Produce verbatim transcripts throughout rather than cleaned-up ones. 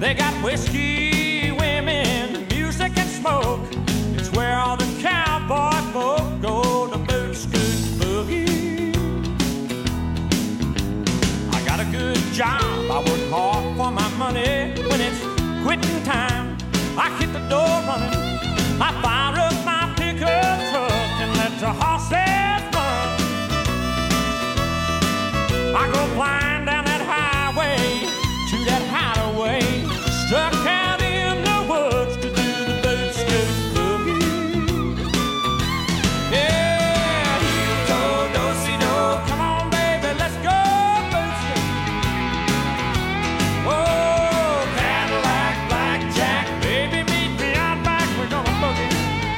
They got whiskey, women, music and smoke. It's where all the cowboy folk go to boot scoot boogie. I got a good job, I work hard for my money. When it's quitting time, I hit the door running. I fire up my pickup truck and let the horses run. I go flying down that highway to that hideaway, struck out in the woods to do the boot scoot boogie. Yeah, heel toe, do-si-do, come on baby, let's go boot scoot. Oh, Cadillac, blackjack, baby meet me out back, we're gonna boogie.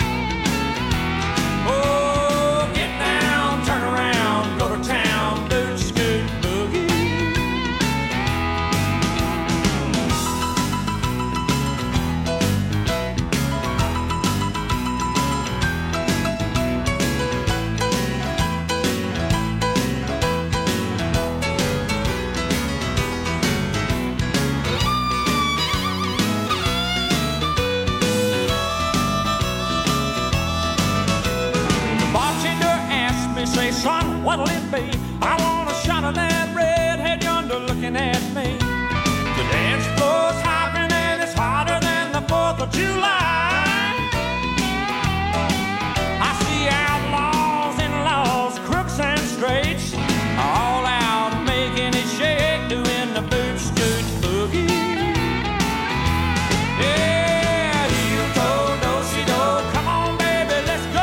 Oh, get down, turn around, go to town, boot scoot boogie. Say, son, what'll it be? I want a shot of that redhead yonder looking at me. The dance floor's hopping and it's hotter than the fourth of July. I see outlaws and laws, crooks and straights, all out making it shake, doing the boot scoot boogie. Yeah, heel toe, do-si-do, come on baby, let's go.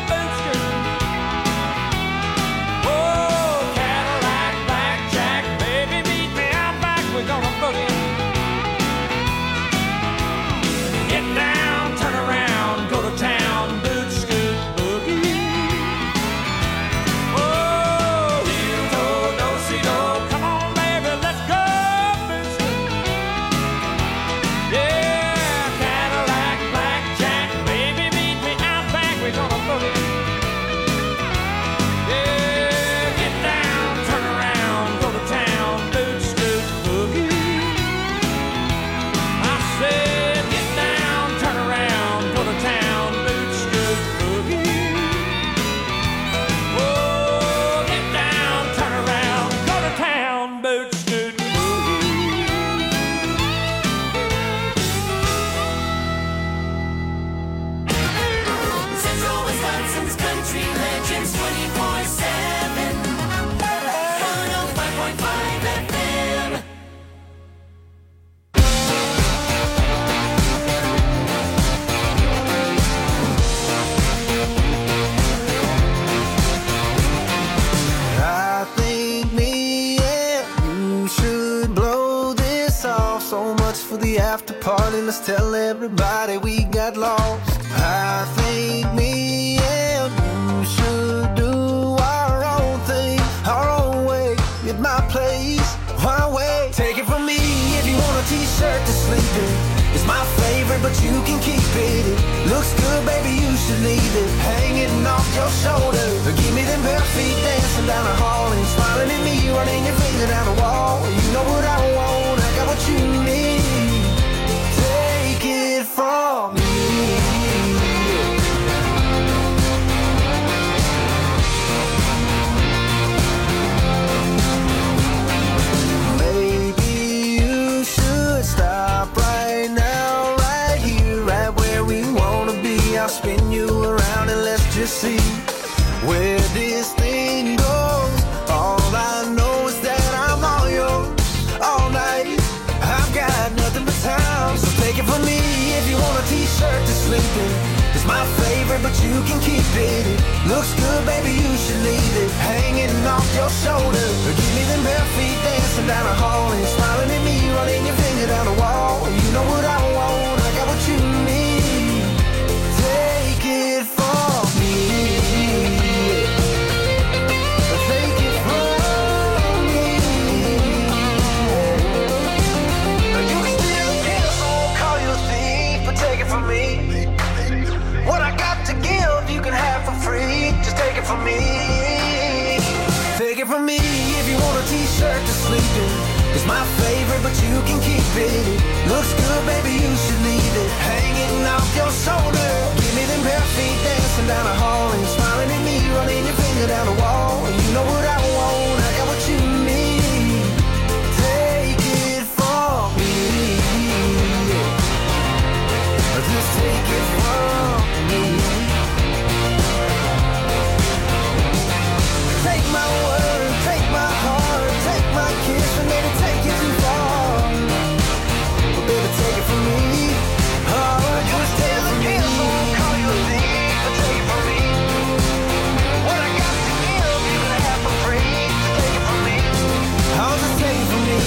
Party, let's tell everybody we got lost. I think me and you should do our own thing, our own way, at my place, my way. Take it from me, if you want a t-shirt to sleep in, it's my favorite, but you can keep it. It looks good, baby, you should leave it hanging off your shoulder. Give me them bare feet dancing down the hall and smiling at me, running your finger down the wall. You know what I want, I got what you need. From me, maybe you should stop right now, right here, right where we wanna be. I'll spin you around and let's just see where this thing goes. All I know is that I'm all yours all night. I've got nothing but time, so take it from me. If you want a t-shirt to sleep in, it's my favorite, but you can keep it. It looks good, baby, you should leave it hanging off your shoulder. Give me them bare feet dancing down the hall and smiling at me, running your finger down the wall. You know what I want, I got what you need. Take it from me. Take it from me. You can still get us, I won't call you a thief, but take it from me. What I got to give, you can have for free. Just take it from me. Take it from me. If you want a t-shirt to sleep in, it's my favorite, but you can keep it. Looks good, baby, you should leave it hanging off your shoulder. Give me them bare feet dancing down the hall and smiling at me, running your finger down the wall. You know what I want, I got what you need. Take it from me. Just take it from me. Take my word, take my heart, take my kiss, and maybe take it too far. But baby, take it from me. Oh, just take it from me. Call you a thief, but take it from me. What I got to give, you can have for free. Just take it from me. Oh, just take it from me.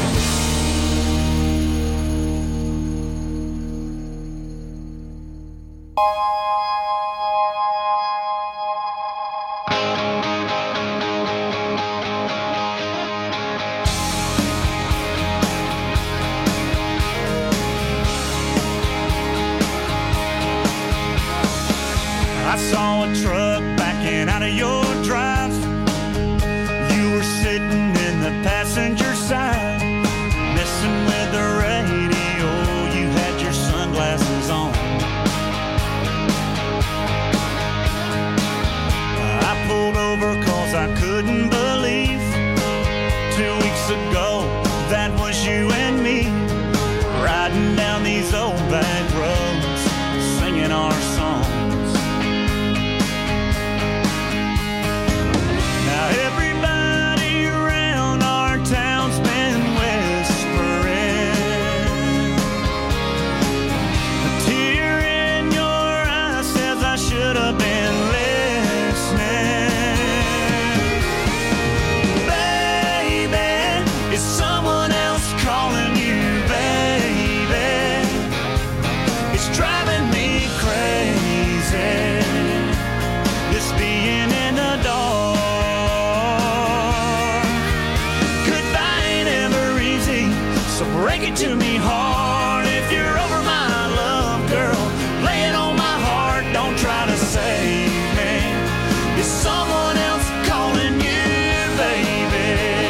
I saw a truck backing out of your drive. You were sitting in the passenger side, messing with the radio. You had your sunglasses on. I pulled over cause I couldn't believe two weeks ago that was you and me, riding down these old back roads, singing our songs. Now everybody around our town's been whispering. A tear in your eye says I should have been listening. Baby, is someone else calling you, baby? It's driving me crazy, this being in the dark. So break it to me hard if you're over my love, girl. Lay it on my heart, don't try to save me. Is someone else calling you, baby?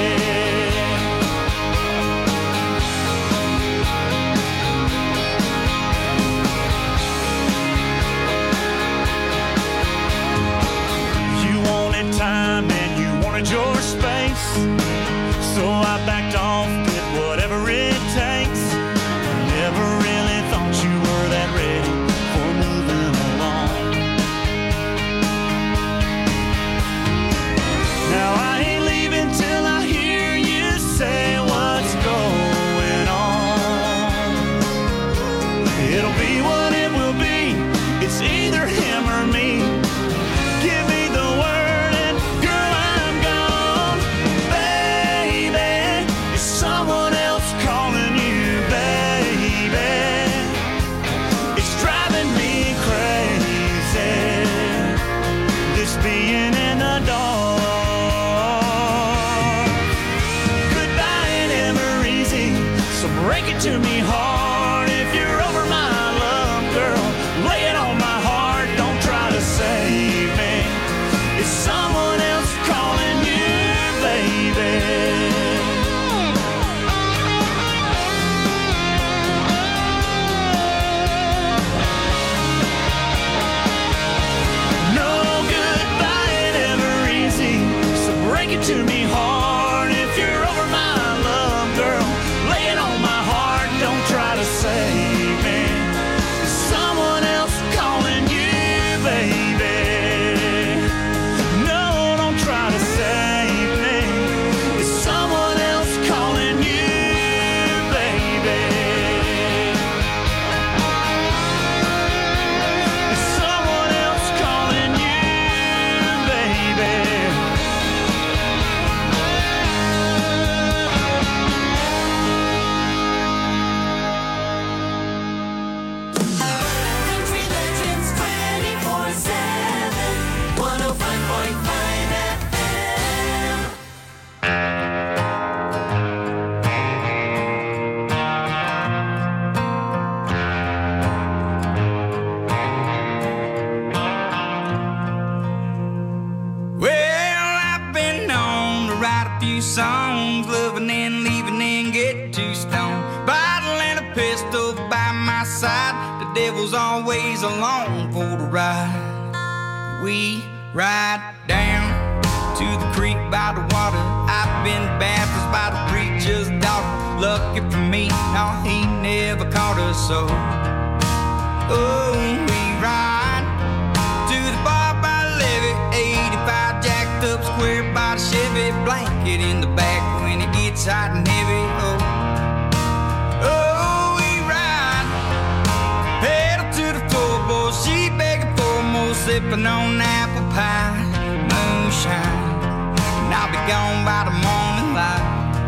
You wanted time and you wanted your space, so I backed off, did whatever it takes. Never really thought you were that ready for moving along. Now I ain't leaving till I hear you say what's going on. It'll be what it will be, it's either him or me. Give me the word and girl, I'm gone. Baby, is someone else calling you, baby? It's driving me crazy, this being in the dark. Goodbye ain't ever easy, so break it to me hard if you're over my love, girl. Lay it on my heart, don't try to save me. Is someone else calling you, baby? No goodbye ain't ever easy, so break it to me hard if you're over my love, girl. Lay it on my heart, don't try to save me. Is someone else calling you, baby? No, don't try to save me. Is someone else calling you, baby? Is someone else calling you, baby? Country Legends twenty-four seven, one oh five point five F M. Well, I've been known to write a few songs, loving and leaving and get too stoned. devil's always along for the ride. We ride down to the creek by the water. I've been baptized by the preacher's daughter. Lucky for me, no, he never caught us so. Oh, we ride to the bar by the levee, eighty-five jacked up square by the Chevy, blanket in the back when it gets hot and heavy. Oh, oh, we ride, pedal to the floorboard, she begging for more, sipping on apple pie, moonshine, and I'll be gone by the morning light.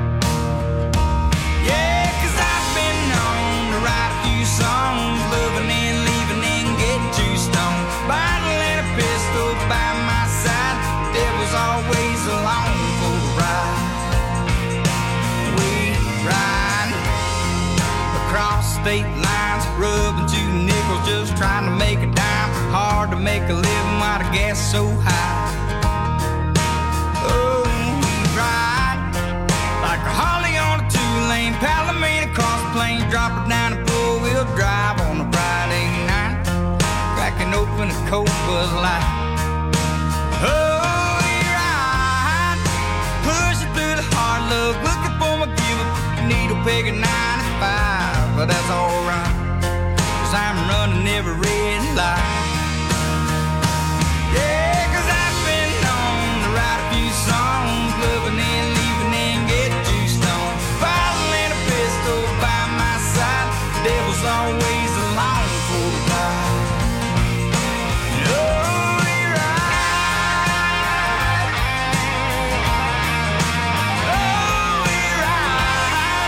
Yeah, 'cause I've been known to write a few songs, loving and leaving and getting too stoned. Bottle and a pistol by my side, the devil's always along for the ride. We ride across state lines, rubbing two nickels, just trying to make a dime. Hard to make a living while the gas is so high. Oh, we ride like a Harley on a two-lane Palomino, across the plains, drop it down and four-wheel drive on a Friday night, cracking open a cold Bud Light. Oh, we ride, pushing through the hard luck, looking for my giver, needle peg at ninety-five, but that's alright, 'cause I'm running every red light. Yeah, 'cause I've been known to write a few songs, loving and leaving and getting too stoned. Bottle and a pistol by my side, the devil's always along for the ride. Oh, we ride. Oh, we ride.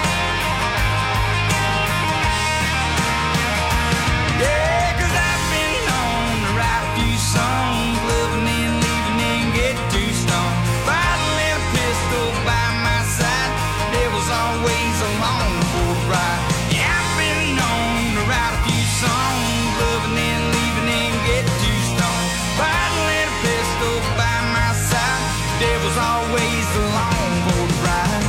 Yeah, 'cause I've been known to write a few songs, loving and leaving and getting too stoned. Bottle and a pistol by my side, the devil's always along for the ride. Yeah, I've been known to write a few songs, loving and leaving and getting too stoned. Bottle and a pistol by my side, the devil's always along for the ride.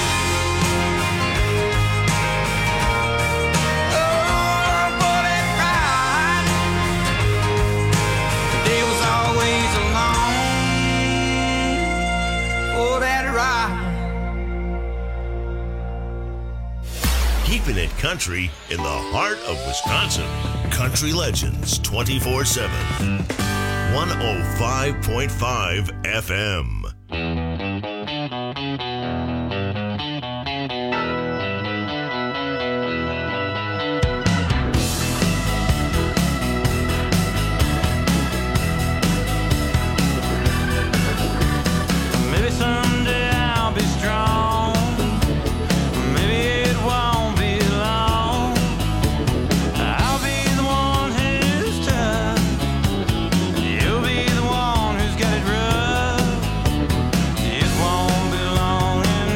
Oh, for that ride, the devil's always along for that ride. Keeping it country in the heart of Wisconsin. Country Legends twenty-four seven. one oh five point five F M. Maybe someday I'll be strong. Maybe it won't be long. I'll be the one who's tough. You'll be the one who's got it rough. It won't be long, and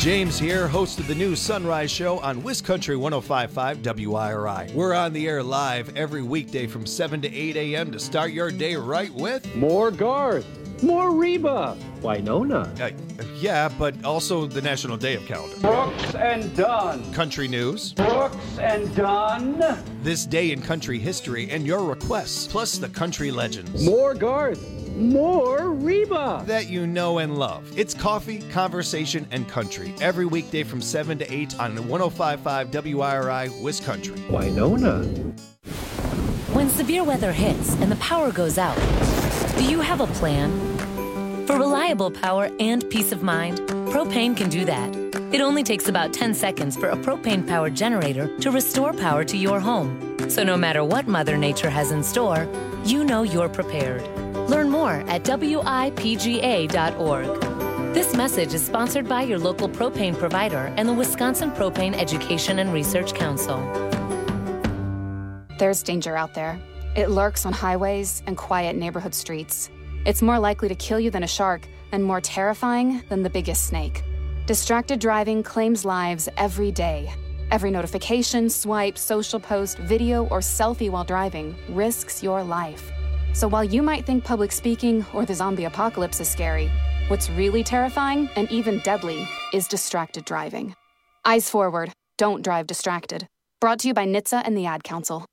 James here, host of the new Sunrise Show on WisCountry one oh five point five W I R I. We're on the air live every weekday from seven to eight a.m. to start your day right with... More Garth, more Reba, Winona. Uh, yeah, but also the National Day of Calendar. Brooks and Dunn. Country news. Brooks and Dunn. This day in country history and your requests, plus the country legends. More Garth, more Reba. That you know and love. It's coffee, conversation, and country. Every weekday from seven to eight on one oh five point five W I R I, WisCountry. Winona. When severe weather hits and the power goes out, do you have a plan? For reliable power and peace of mind, Propane can do that. It only takes about ten seconds for a propane-powered generator to restore power to your home. So no matter what Mother Nature has in store, you know you're prepared. Learn more at W I P G A dot org. This message is sponsored by your local propane provider and the Wisconsin Propane Education and Research Council. There's danger out there. It lurks on highways and quiet neighborhood streets. It's more likely to kill you than a shark and more terrifying than the biggest snake. Distracted driving claims lives every day. Every notification, swipe, social post, video, or selfie while driving risks your life. So while you might think public speaking or the zombie apocalypse is scary, what's really terrifying and even deadly is distracted driving. Eyes forward, don't drive distracted. Brought to you by N H T S A and the Ad Council.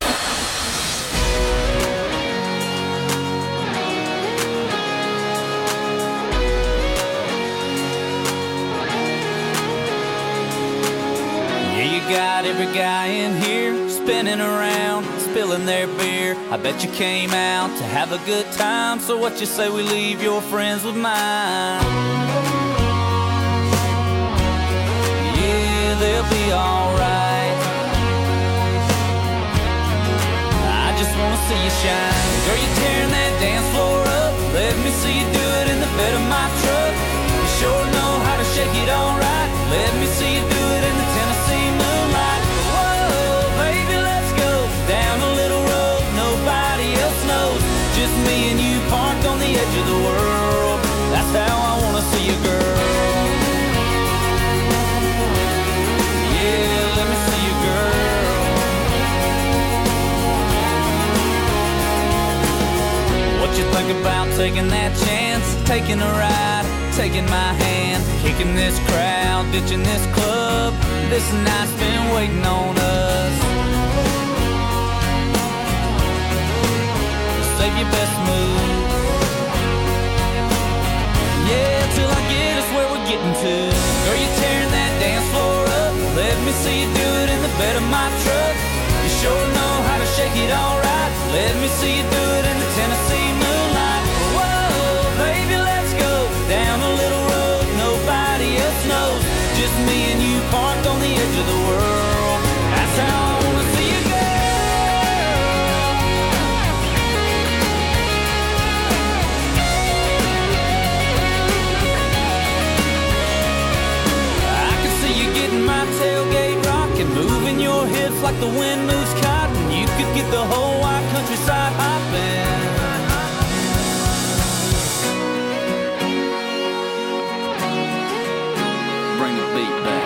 Yeah, you got every guy in here spinning around, spilling their beer. I bet you came out to have a good time, so what you say we leave your friends with mine? Yeah, they'll be alright. I just wanna see you shine. Girl, you're tearing that dance floor up. Let me see you do it in the bed of my truck. You sure know how to shake it alright. Let me see you do it in the Tennessee moonlight. Whoa, baby, let's go down a little road nobody else knows. Just me and you parked on the edge of the world. That's how I wanna see you, girl. Yeah, let me see you, girl. What you think about taking that chance, taking a ride, taking my hand, kicking this crowd, ditching this club? This night's been waiting on us. Save your best move. Yeah, till I get us where we're getting to. Girl, you're tearing that dance floor up. Let me see you do it in the bed of my truck. You sure know how to shake it alright. Let me see you do it in the Tennessee moonlight. Whoa, baby, let's go down a little road nobody else knows. Just me and you parked on the edge of the world. That's how I wanna see you, girl. I can see you getting my tailgate rocking, moving your hips like the wind moves cotton. You could get the whole wide countryside hopping. Bring the beat back.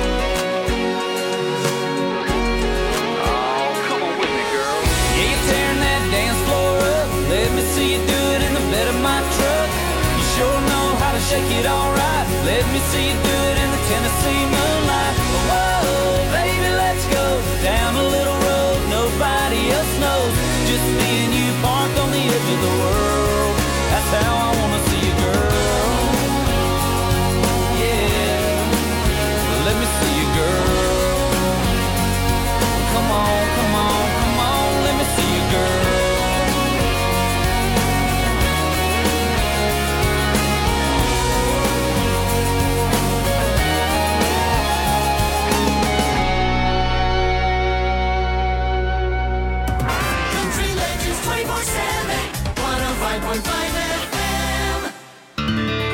Oh, come on with me, girl. Yeah, you're tearing that dance floor up. Let me see you do it in the bed of my truck. You sure know how to shake it alright. Let me see you do it in the Tennessee moonlight. Whoa, baby, let's go down a little road nobody else knows. Just me and you parked on the edge of the world. That's how I wanna see you, girl. Yeah, let me see you, girl. Come on, come on, come on, let me see you, girl. Country Legends twenty-four seven, one oh five point five F M.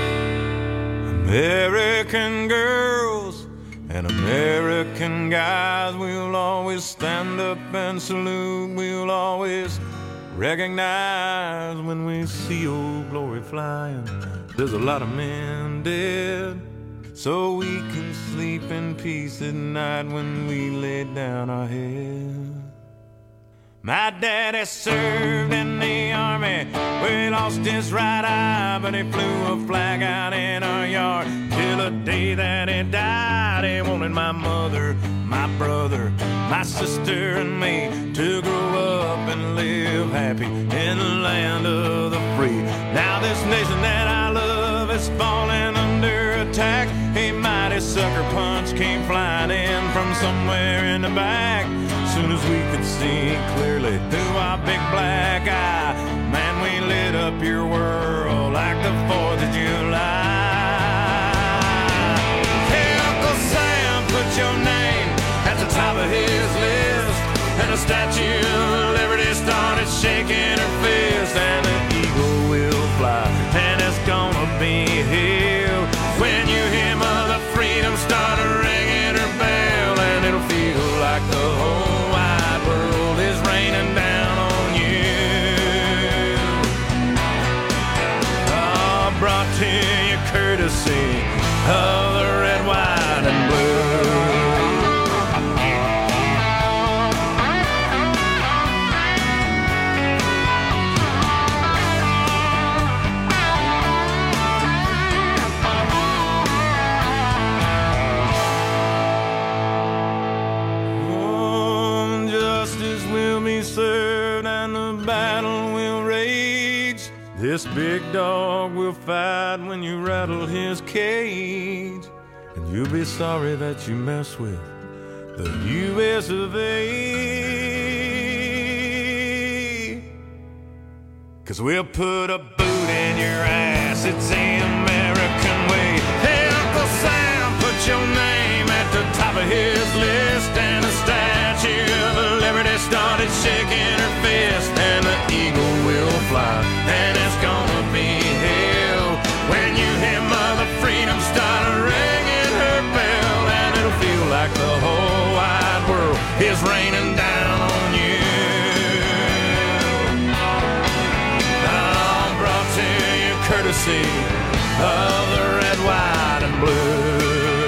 American girls and American guys, we'll always stand up and salute. We'll always recognize when we see old glory flying. There's a lot of men dead so we can sleep in peace at night when we lay down our head. My daddy served in the army, where he lost his right eye, but he flew a flag out in our yard till the day that he died. He wanted my mother, my brother, my sister and me to grow up and live happy in the land of the free. Now this nation that I love is falling under attack. A mighty sucker punch came flying in from somewhere in the back. Soon as we could see clearly through our big black eye, man, we lit up your world like the fourth of July. Hey, Uncle Sam, put your name at the top of his list, and the Statue of Liberty started shaking her fist, and the eagle will fly, and it's gonna be here when you hear Mother Freedom start ringing her bell, and it'll feel like the whole brought to you courtesy of the red, white, and blue. Oh, justice will be served and the battle will rage. This big dog will fight when you rattle his cage, and you'll be sorry that you mess with the U S of A. 'Cause we'll put a boot in your ass, it's the American way. Hey, Uncle Sam, put your name at the top of his list, and the Statue of Liberty started shaking her fist, and the eagle will fly, and it's gonna be hell when you hear Mother Freedom start ringing her bell, and it'll feel like the whole wide world is raining down on you. I'm brought to you courtesy of the red, white, and blue.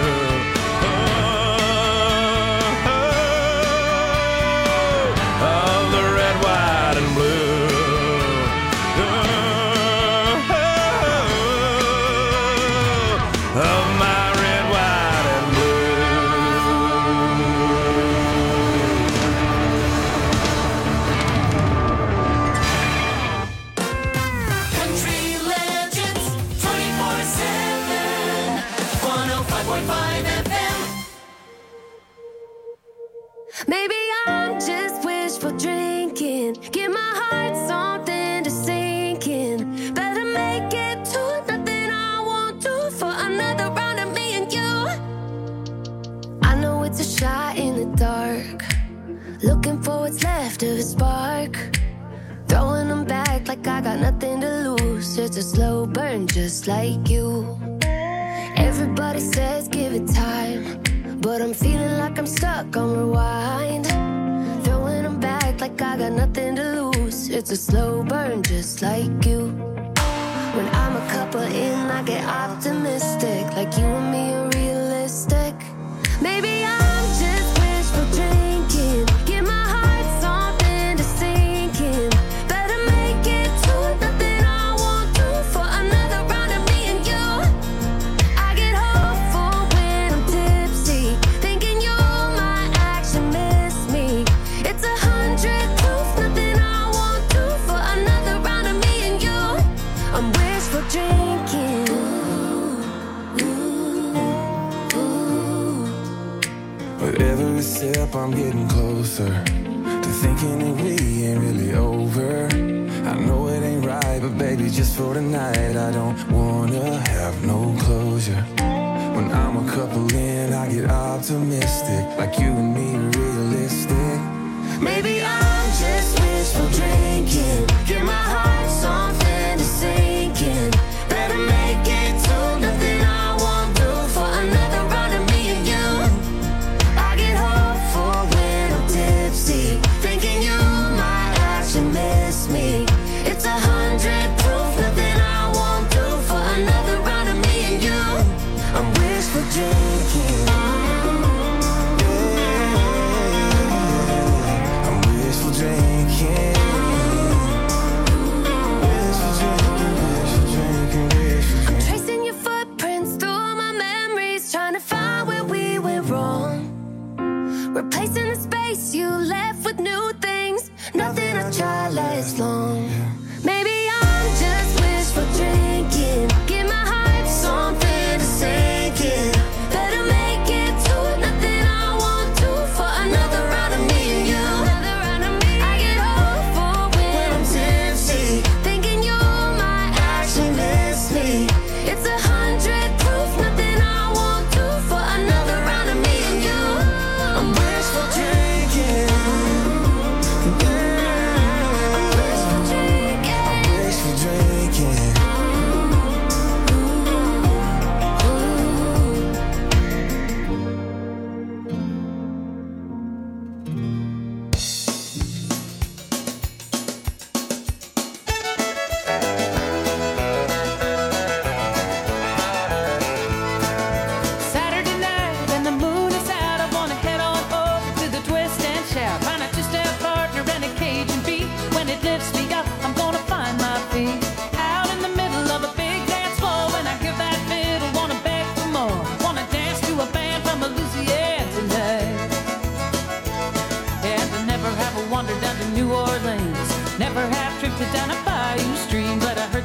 Maybe I'm just wishful drinking. Give my heart something to sink in. Better make it to nothing I won't do for another round of me and you. I know it's a shot in the dark, looking for what's left of a spark. Throwing them back like I got nothing to lose. It's a slow burn just like you. Everybody says give it time, but I'm feeling like I'm stuck on rewind. Throwing them back like I got nothing to lose. It's a slow burn just like you. When I'm a couple in, I get optimistic, like you and me are realistic. Maybe I'm just wishful drinking. Give my heart something to sink in. Better make it to nothing I won't do for another round of me and you. I get hopeful when I'm tipsy, thinking you might actually miss me. It's a hundred proof, nothing I won't do for another round of me and you. I'm wishful drinking. Ooh, ooh, ooh. With every sip I'm getting closer to thinking that we ain't really over. I know it ain't right, but baby, just for tonight I don't wanna have no closure. When I'm a couple in, I get optimistic, like you and me are realistic. Maybe I'm just wishful drinking. Give my heart something to sink in. Better make it to nothing I won't do for another round of me and you. I get hopeful when I'm tipsy, thinking you might actually miss me. It's a hundred proof, nothing I won't do for another round of me and you. I'm wishful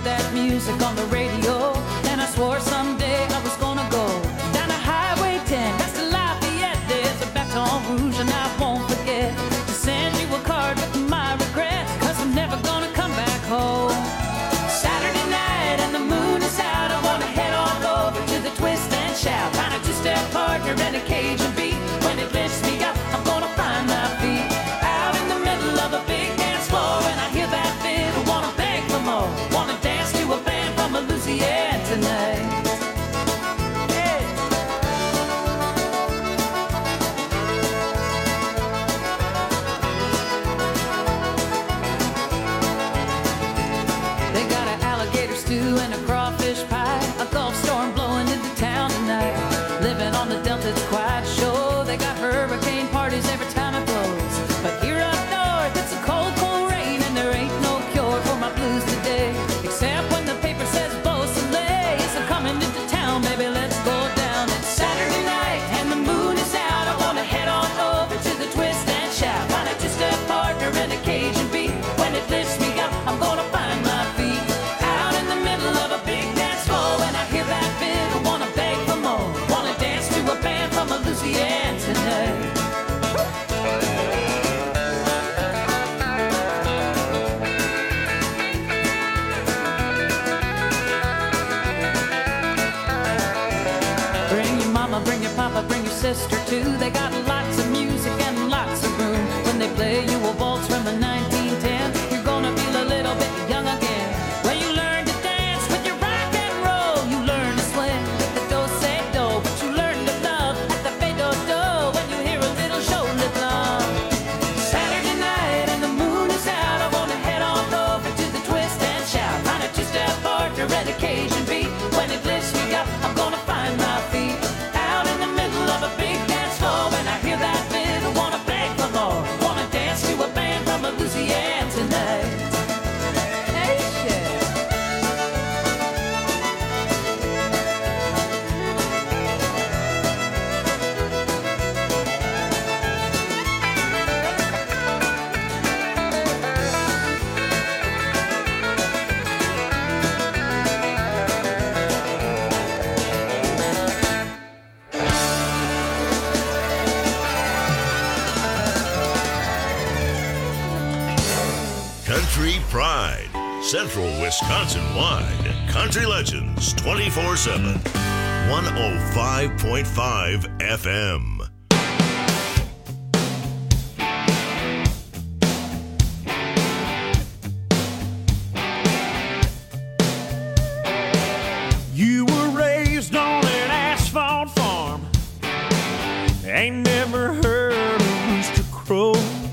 that music on the radio, and I swore someday I was gonna go down to Highway ten, that's to Lafayette. There's a Baton Rouge and I won't forget to send you a card with my regrets, cause I'm never gonna come back home. Saturday night and the moon is out, I wanna head on over to the Twist and Shout, find a two-step partner and a Cajun beat. When it lifts me up, I'm gonna find my feet out in the middle of a big dance floor, and I hear that fiddle, wanna beg for more, wanna dance to a band from Louisiana tonight. Yeah. They got an alligator stew and a crawfish pie, a Gulf storm blowing into town tonight. Living on the Delta, it's quite a show. They got hurricane parties every time it blows. But here up north, it's a cold, cold rain, and there ain't no cure for my blues today. Except when the paper says Beausoleil is coming into town, baby, let's go down. It's Saturday night and the moon is out. I wanna head on over to the Twist and Shout, find a two-step partner and a Cajun beat. When it lifts me up, I'm gonna find my feet out in the middle of a big dance floor, and I hear that fiddle, wanna beg for more, wanna dance to a band from Louisiana tonight. Bring your mama, bring your papa, bring your sister too. They got lots of music and lots of room. When they play you a waltz from the nineteen ten, you're gonna feel a little bit young again. When you learn to dance with your rock and roll, you learn to swing with the do-say-do, but you learn to love at the fade-do-do when you hear a little show live long. Saturday night and the moon is out, I wanna head on over to the Twist and Shout, find a two-step partner and a Cajun beat. When it lifts me up, I'm gonna find my feet out in the middle of a big dance floor, when I hear that fiddle, wanna beg for more, wanna dance to a band from Louisiana tonight. Hey, shit. Country Pride, Central Wisconsin-wide. Country Legends twenty-four seven. one oh five point five F M. You were raised on an asphalt farm, ain't never heard a rooster crow.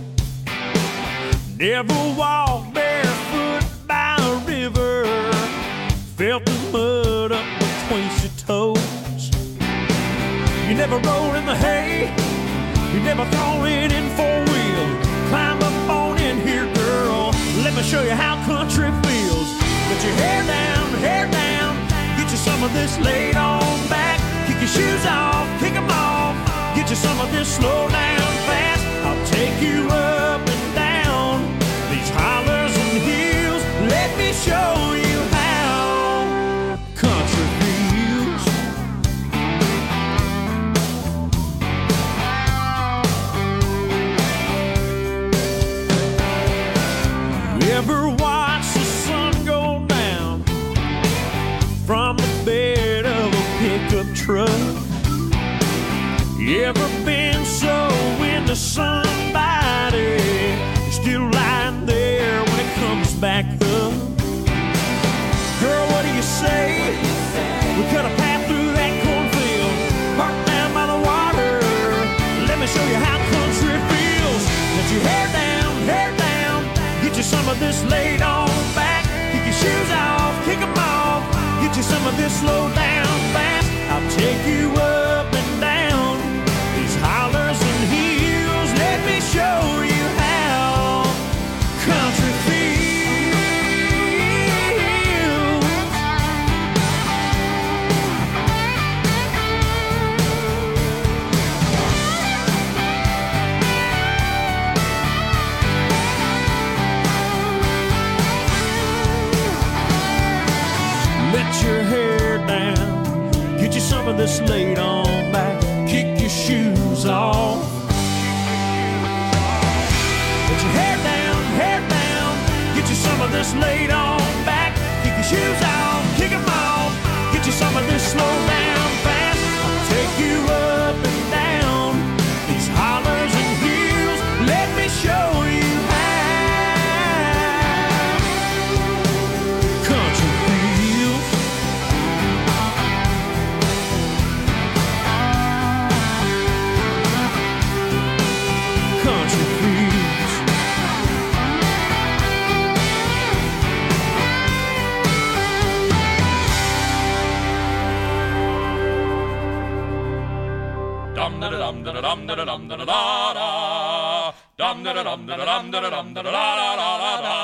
Never walked barefoot by a river, felt the mud up between your toes. You never rolled in the hay, you never thrown it in four-wheel. Climb up on in here, girl, let me show you how country feels. Get your hair down, hair down, get you some of this laid on back. Kick your shoes off, kick them off, get you some of this slow down fast. I'll take you up and down these hollers and hills. Let me show you how country feels. You ever watch the sun go down from the bed of a pickup truck? You ever been so into somebody, still lying there when it comes back up? Girl, what do you say? We cut a path through that cornfield, parked down by the water. Let me show you how country feels. Let your hair down, hair down, get you some of this laid on back. Kick your shoes off, kick them off, get you some of this slow down fast. I'll take you up and down these hollers and hills. Let me show you how country feels. let your hair down, get you some of this laid on back, kick your shoes off. Put your hair down, hair down, get you some of this laid on back, kick your shoes off, kick them off, get you some of this slow down fast. I'll take you up and down these hollers and hills, let me show you how. Country feels. Country feels. Dum da dum da dum da dum da da da dum da dum da dum da dum da da da da da.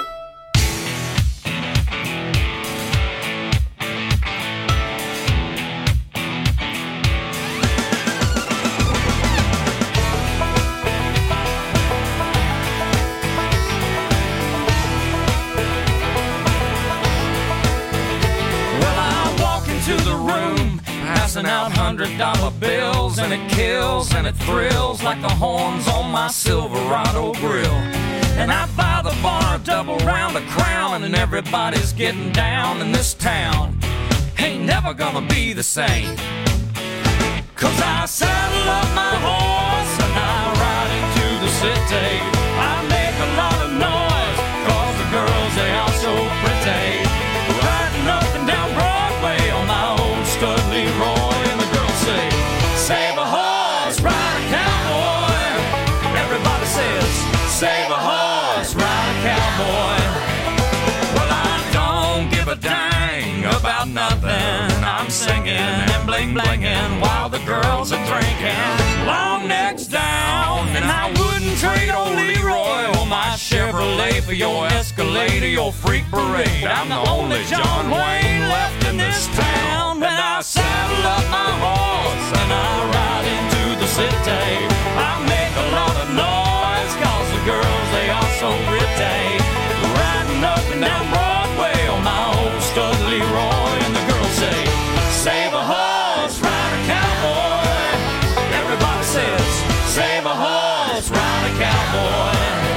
Well, I walk into the room, passing out hundred dollar bills, and it kills and it thrills like the horns on my Silverado grill. And I buy the bar a double round of Crown, and everybody's getting down in this town. Ain't never gonna be the same, 'cause I saddle up my horse and I ride into the city. I make a lot of noise 'cause the girls, they are so pretty. Riding up and down Broadway on my old stud Leroy, and the girls say, save a horse, ride a cowboy. Everybody says, save a horse, ride a cowboy. Well, I don't give a dang about nothing. I'm singing and bling blinging while the girls are drinking. Long necks down, and I wouldn't trade old Leroy or my Chevrolet for your Escalade or your freak parade. I'm the only John Wayne left in this town, and I saddle up my horse and I ride into the city. I make a lot of noise 'cause the girls, they are so pretty. Riding up and down Broadway on my old stud Leroy, and the girls say, save a horse, ride a cowboy. Everybody says, save a horse, ride a cowboy.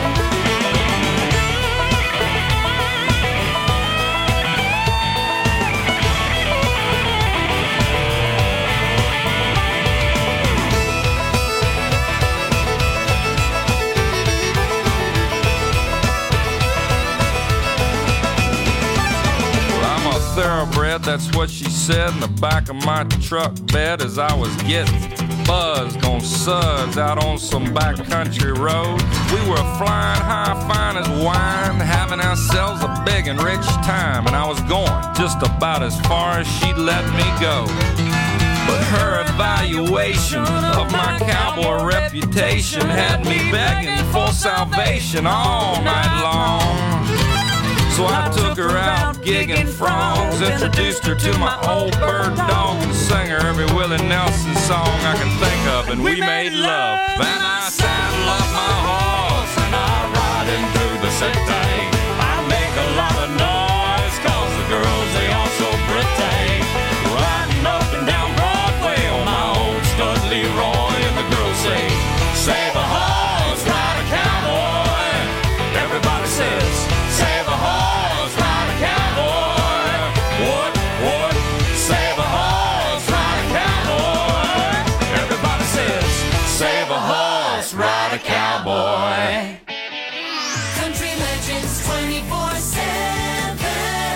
Thoroughbred, that's what she said in the back of my truck bed as I was getting buzzed on suds out on some backcountry road. We were flying high, fine as wine, having ourselves a big and rich time, and I was going just about as far as she'd let me go. But her evaluation of my cowboy reputation had me begging for salvation all night long. So I took her out gigging frogs, introduced her to my old bird dog, and sang her every Willie Nelson song I can think of, and we made love. Then I saddle up my horse and I ride into the city. I make a lot of noise 'cause the girls, they are so pretty. Riding up and down Broadway on my old stud Leroy, and the girls say, save a horse, ride a cowboy. Everybody says, save a horse, ride a cowboy. What, what? Save a horse, ride a cowboy. Everybody says, save a horse, ride a cowboy. Country Legends twenty-four seven.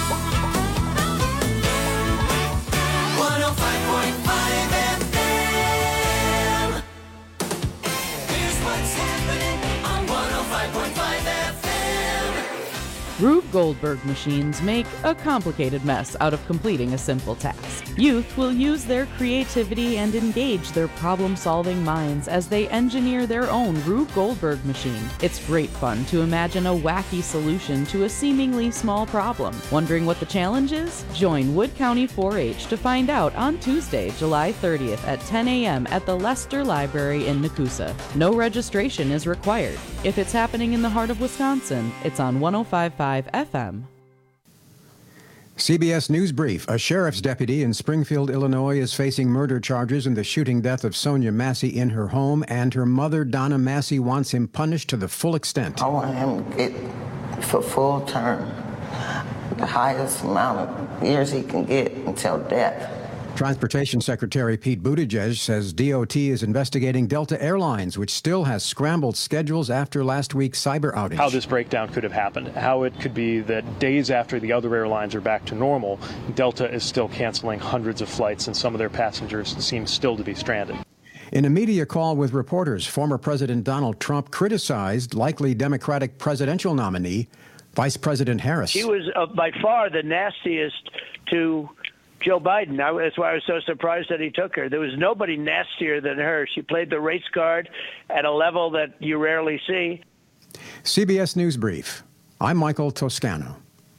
one oh five point five F M. Here's what's happening on one oh five point five F M. Rube Goldberg machines make a complicated mess out of completing a simple task. Youth will use their creativity and engage their problem-solving minds as they engineer their own Rube Goldberg machine. It's great fun to imagine a wacky solution to a seemingly small problem. Wondering what the challenge is? Join Wood County four H to find out on Tuesday, July thirtieth at ten a.m. at the Lester Library in Nakusa. No registration is required. If it's happening in the heart of Wisconsin, it's on one oh five point five F M. C B S News Brief. A sheriff's deputy in Springfield, Illinois is facing murder charges in the shooting death of Sonia Massey in her home, and her mother, Donna Massey, wants him punished to the full extent. I want him to get for full term, the highest amount of years he can get until death. Transportation Secretary Pete Buttigieg says D O T is investigating Delta Airlines, which still has scrambled schedules after last week's cyber outage. How this breakdown could have happened, how it could be that days after the other airlines are back to normal, Delta is still canceling hundreds of flights and some of their passengers seem still to be stranded. In a media call with reporters, former President Donald Trump criticized likely Democratic presidential nominee, Vice President Harris. She was uh, by far the nastiest to Joe Biden. I, that's why I was so surprised that he took her. There was nobody nastier than her. She played the race card at a level that you rarely see. C B S News Brief. I'm Michael Toscano.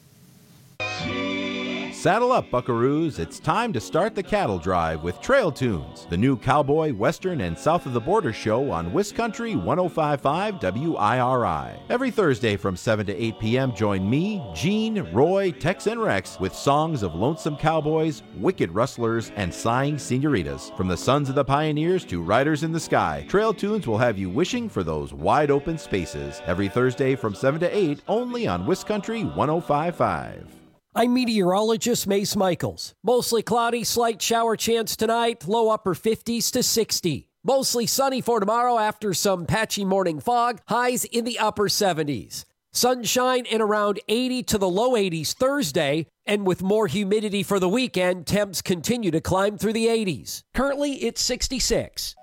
Saddle up, buckaroos. It's time to start the cattle drive with Trail Tunes, the new cowboy, western, and south of the border show on WisCountry one oh five point five W I R I. Every Thursday from seven to eight p.m., join me, Gene, Roy, Tex, and Rex with songs of lonesome cowboys, wicked rustlers, and sighing senoritas. From the sons of the pioneers to riders in the sky, Trail Tunes will have you wishing for those wide open spaces. Every Thursday from seven to eight, only on WisCountry one oh five point five. I'm meteorologist Mace Michaels. Mostly cloudy, slight shower chance tonight, low upper fifties to sixty. Mostly sunny for tomorrow after some patchy morning fog, highs in the upper seventies. Sunshine and around eighty to the low eighties Thursday, and with more humidity for the weekend, temps continue to climb through the eighties. Currently, it's sixty-six.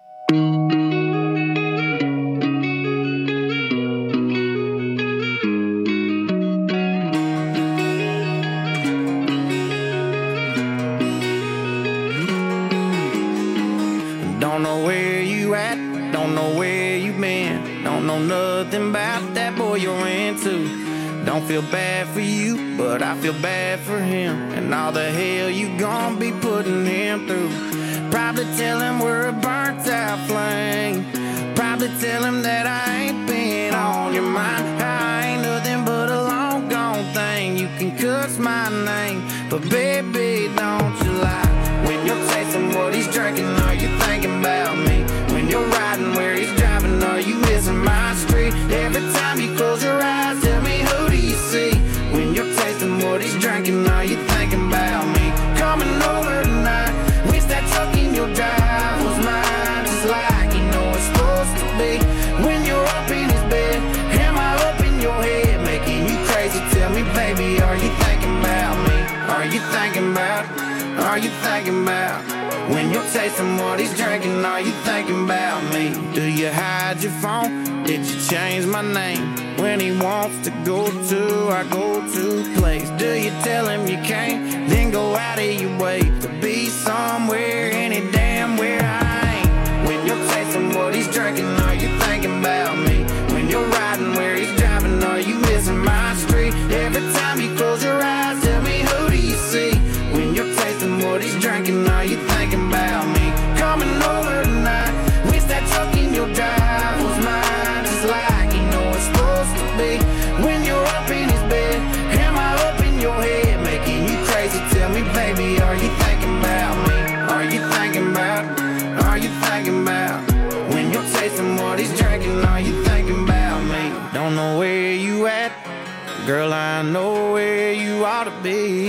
Don't know where you at, don't know where you been, don't know nothing about that boy you're into. Don't feel bad for you, but I feel bad for him, and all the hell you gon' be putting him through. Probably tell him we're a burnt out flame, probably tell him that I ain't been on your mind. I ain't nothing but a long gone thing, you can cuss my name, but baby don't you lie. When you're tasting what he's drinking, are you thinking about me? When you're riding where he's driving, are you missing my street? Every time you close your eyes, tell me who do you see? When you're tasting what he's drinking, are you thinking about me? Coming over tonight, wish that truck in your drive was mine, just like you know it's supposed to be. When you're up in his bed, am I up in your head, making you crazy? Tell me, baby, are you thinking about me? Are you thinking about Are you thinking about when you're tasting what he's drinking? Are you thinking about me? Do you hide your phone? Did you change my name? When he wants to go to our go-to place, do you tell him you can't? Then go out of your way to be somewhere any damn where I ain't. When you're tasting what he's drinking, are you thinking about me? When you're riding where he's driving, are you missing my street? Every time you close your eyes, tell me who do you see? When you're tasting what he's drinking, are you thinking about me? Coming over tonight, wish that truck in your drive was mine, just like you know it's supposed to be. When you're up in his bed, am I up in your head, making you crazy? Tell me, baby, are you thinking about me? Are you thinking about, are you thinking about when you're tasting what he's drinking, are you thinking about me? Don't know where you at, girl, I know where you ought to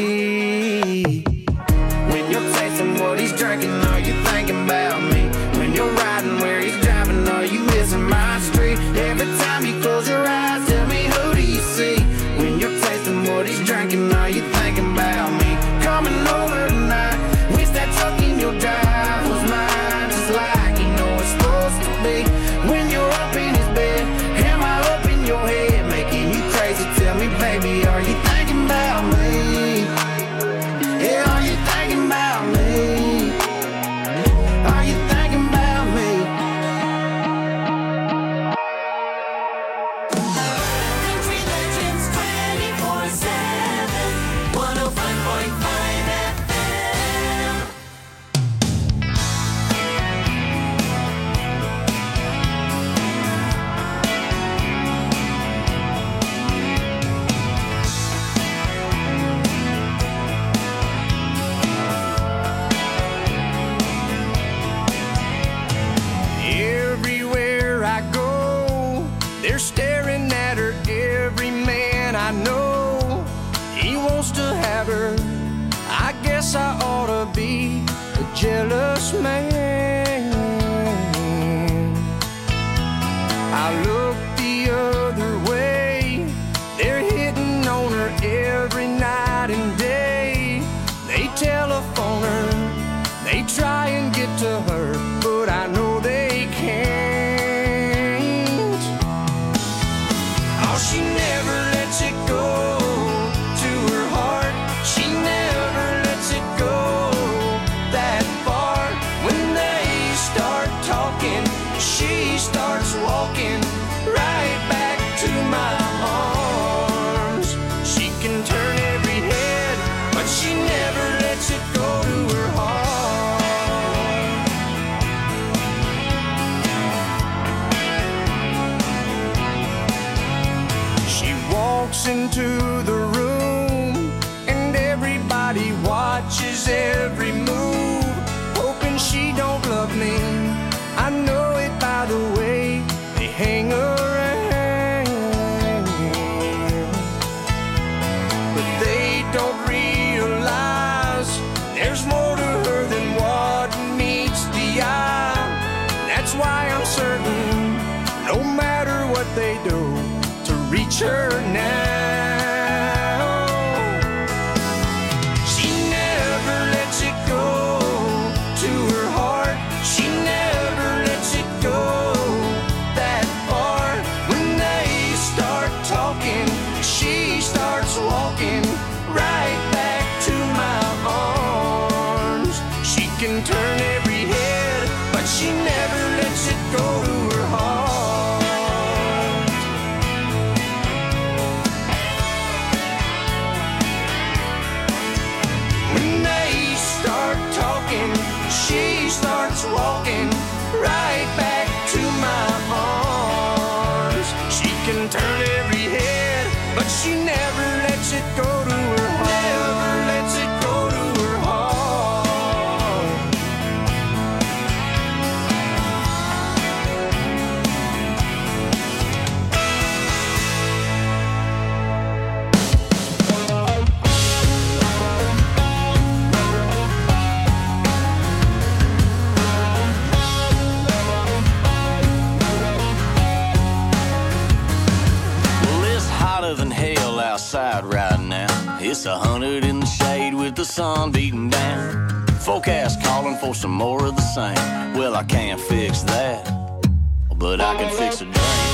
be. When you're tasting what he's drinking, are you thinking about me? When you're riding where he's driving, are you missing my street? Every time you close your eyes, tell me who do you see? When you're tasting what he's drinking, are you thinking about me? Coming over tonight, wish that truck in your drive was mine, just like you know it's supposed to be. When you're up in his bed, am I up in your head, making you crazy? Tell me, baby, are you thinking about me? jealous man. I look the other way. They're hitting on her every night and day. They telephone her, they try and get to her, but I know they can't. Oh, she never lets it go to her heart. She never lets it go that far. When they start talking, she starts walking right back to my arms. She can turn every head, but she never lets it go to her heart. She walks into the room and everybody watches every move, hoping she don't love me. I know it by the way they hang around, but they don't realize there's more to her than what meets the eye. That's why I'm certain, no matter what they do to reach her now, she never lets it go to her heart. She never lets it go that far. When they start talking, she starts walking right back to my arms. She can turn every head, but she never lets it go to her heart. When they start talking, she starts walking right back to my arms. She can turn every head, but she never lets it go to her heart. Never lets it go to her heart. Well, it's hotter than hell outside right now. It's a hundred in the shade with the sun beating down. Forecast calling for some more of the same. Well, I can't fix that, but I can fix a drain.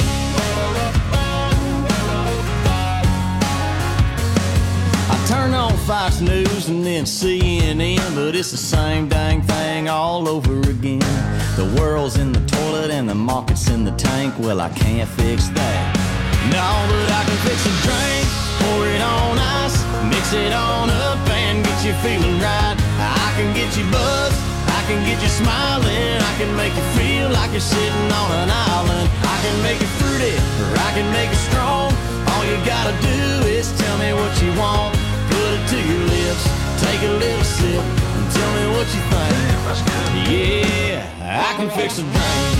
I turn on Fox News and then C N N, but it's the same dang thing all over again. The world's in the toilet and the market's in the tank. Well, I can't fix that. No, but I can fix a drink, pour it on ice, mix it on up and get you feeling right. I can get you buzzed, I can get you smiling, I can make you feel like you're sitting on an island. I can make it fruity, or I can make it strong. All you gotta do is tell me what you want. Put it to your lips, take a little sip, and tell me what you think. Yeah, I can fix a drink.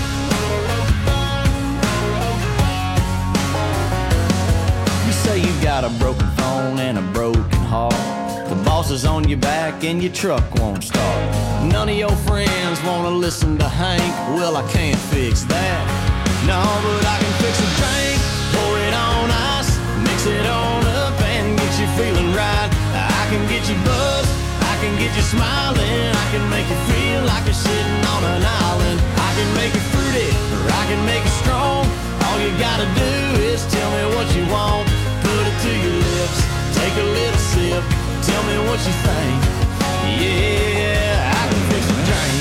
You say you got a broken phone and a broken heart. The boss is on your back and your truck won't start. None of your friends wanna listen to Hank. Well, I can't fix that. No, but I can fix a drink, pour it on ice, mix it on up and get you feeling right. I can get you buzzed, I can get you smiling, I can make you feel like you're sitting on an island. I can make it fruity, or I can make it strong. All you gotta do is tell me what you want. Put it to your lips, take a little sip, tell me what you think. Yeah, I can fix a drink.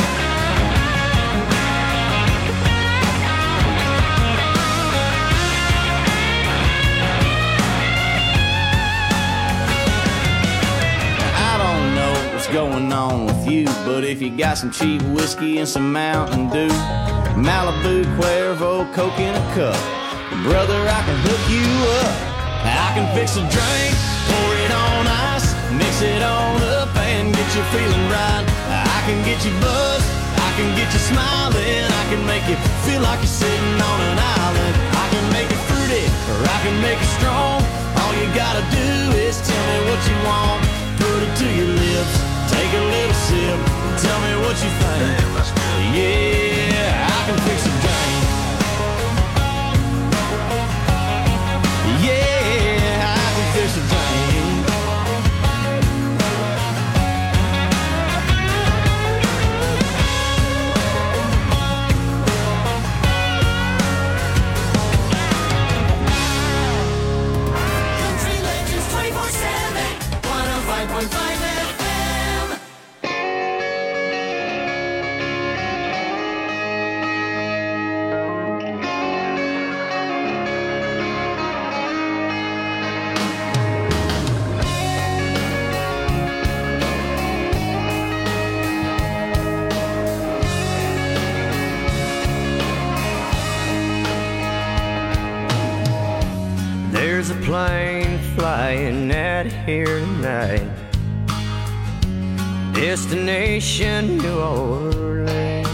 I don't know what's going on with you, but if you got some cheap whiskey and some Mountain Dew, Malibu, Cuervo, Coke in a cup, brother, I can hook you up. I can fix a drink, pour it on ice, mix it on up and get you feeling right. I can get you buzzed, I can get you smiling, I can make you feel like you're sitting on an island. I can make it fruity, or I can make it strong. All you gotta do is tell me what you want. Put it to your lips, take a little sip, tell you think? Yeah, I can fix a dame. Yeah, I can fix a dame. Country Legends twenty-four seven, one oh five point five F M. There's a plane flying out here tonight. Destination New Orleans.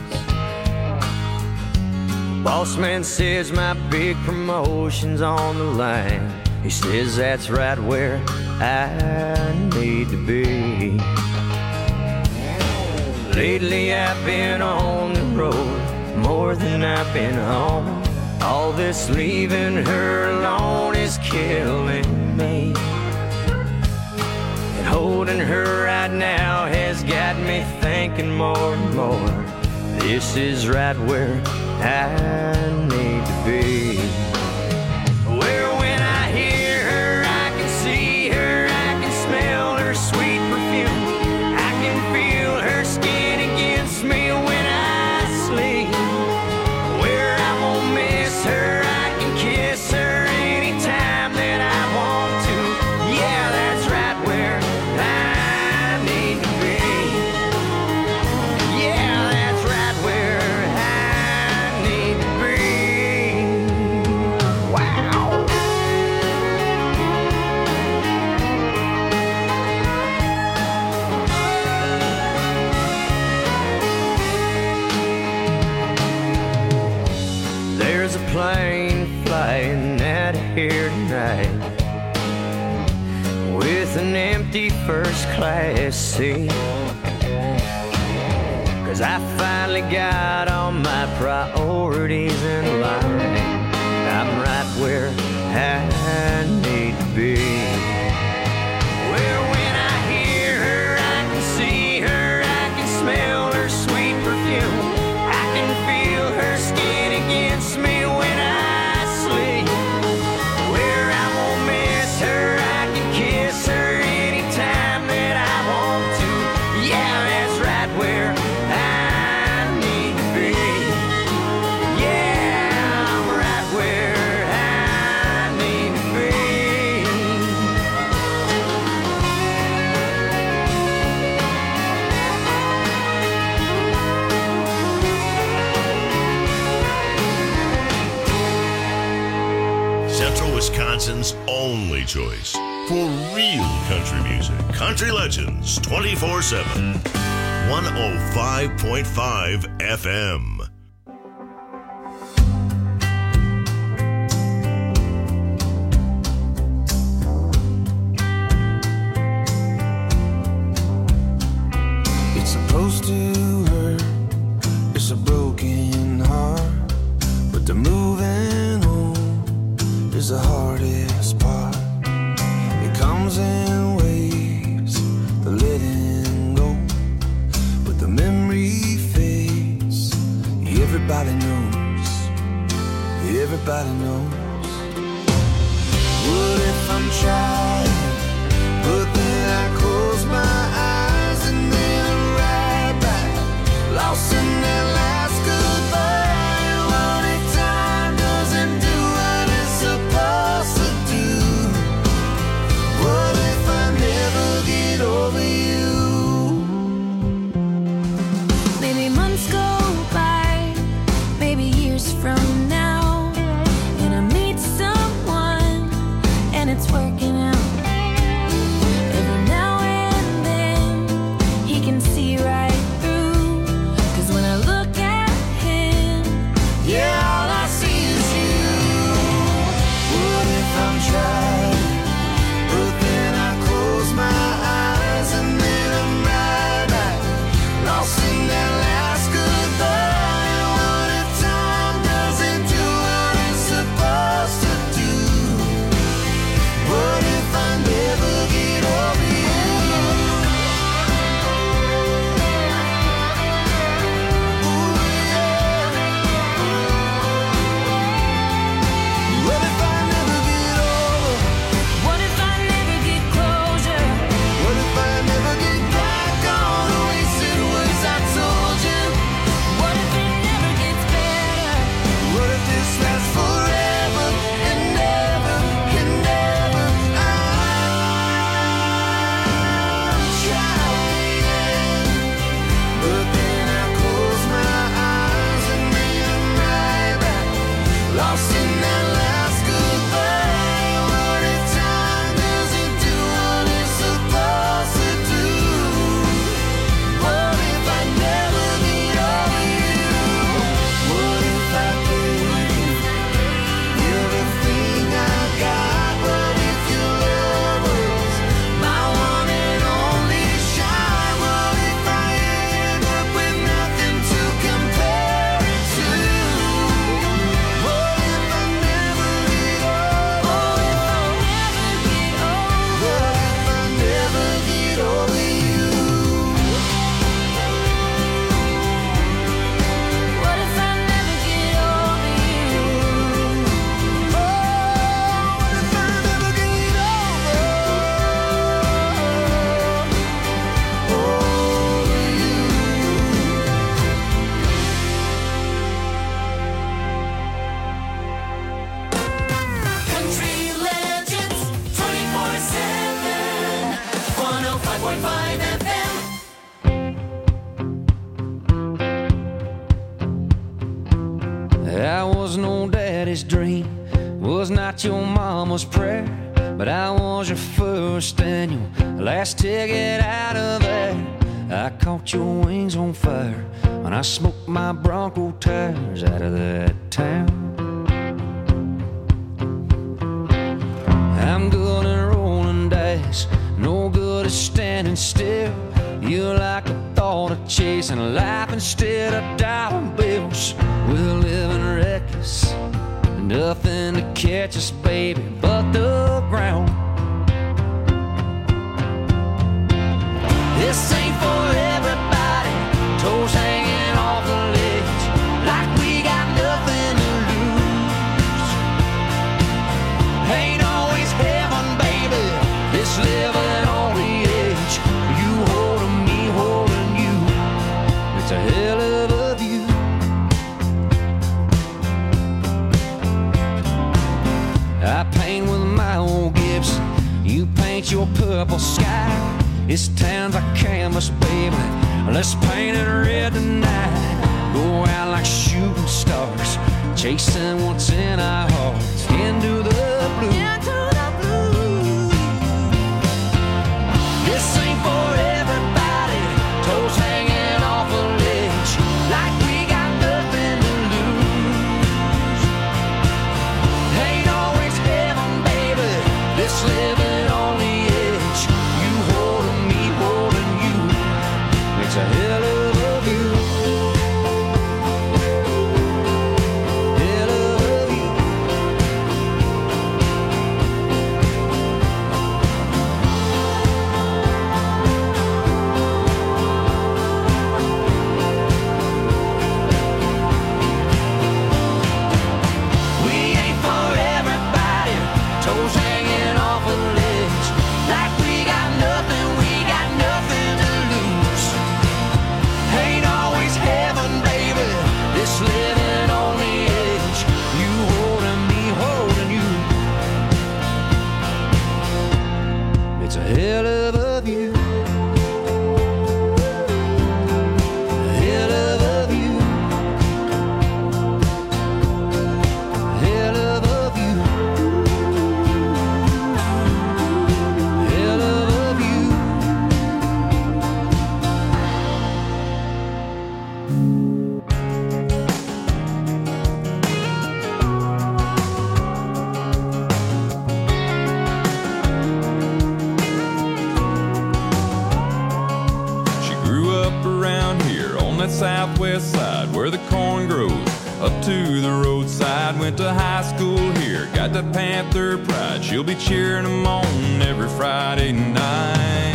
Boss man says my big promotion's on the line. He says that's right where I need to be. Lately I've been on the road more than I've been home. All this leaving her alone is killing me. And holding her right now has got me thinking more and more. This is right where I need to be. Where when I hear her, I can see her, I can smell her sweet perfume. I can feel her skin against me when I sleep. Where I won't miss her, I can kiss her anytime that I want to. Yeah, that's right where I need to be. Yeah, that's right where I need to be. Wow. There's a plane flying out of here tonight with an empty first class seat. Cause I finally got all my priorities in line. I'm right where I need to be. Where when I hear her, I can see her, I can smell her sweet perfume. I can feel her skin against me when I sleep. Where I won't miss her, I can kiss her anytime that I want to. Yeah, that's right where I need to be. Yeah, I'm right where I need to be. Central Wisconsin's only choice for real country music. Country Legends twenty-four seven. one oh five point five F M. It's supposed to hurt, it's a broken heart, but the moving on is the hardest part. It comes in waves, the letting go, but the memory fades. Everybody knows, everybody knows. What if I'm trying, but then I close my eyes and then right back, lost in that last goodbye. Lonely time doesn't do what it's supposed to do. What if I never get over you? Maybe months go by, maybe years from now, and I meet someone and it's working out. five F M. I was no daddy's dream, was not your mama's prayer, but I was your first and your last ticket out of there. I caught your wings on fire when I smoked my Bronco tires out of that town. I'm good at rolling dice, no good at standing still. You're like the thought of chasing life instead of dollar bills. We're living reckless, nothing to catch us, baby, but the ground. This ain't for everybody, toes hanging off the ledge, like we got nothing to lose. Ain't always heaven, baby, this living on the edge. You holding me, holding you, it's a hell of a view. I paint with my old Gibson, you paint your purple sky. This town's a canvas, baby, let's paint it red tonight. Go out like shooting stars, chasing what's in our hearts, into the blue. Into the blue. This ain't for everybody, toes hanging off a ledge, like we got nothing to lose. Ain't always heaven, baby, this living on the edge. You holding me, holding you, it's a hell of a view. Hell of a view. We ain't for everybody, toes hanging off a ledge, like we got nothing, we got nothing to lose. Ain't always heaven, baby, this living on the edge. You holding me, holding you, it's a hell of a view. Hell of a view. Hell of a view. Hell of a view. She grew up around here on that southwest side where the corn grows up to the roadside. Went to high school here, got that Panther pride. She'll be cheering them on every Friday night.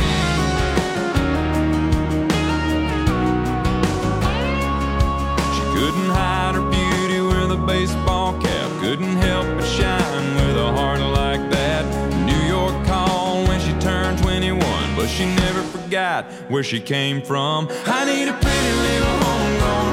She couldn't hide her beauty with a baseball cap, couldn't help but shine with a heart like that. New York called when she turned twenty-one, but she never forgot where she came from. I need a pretty little homegrown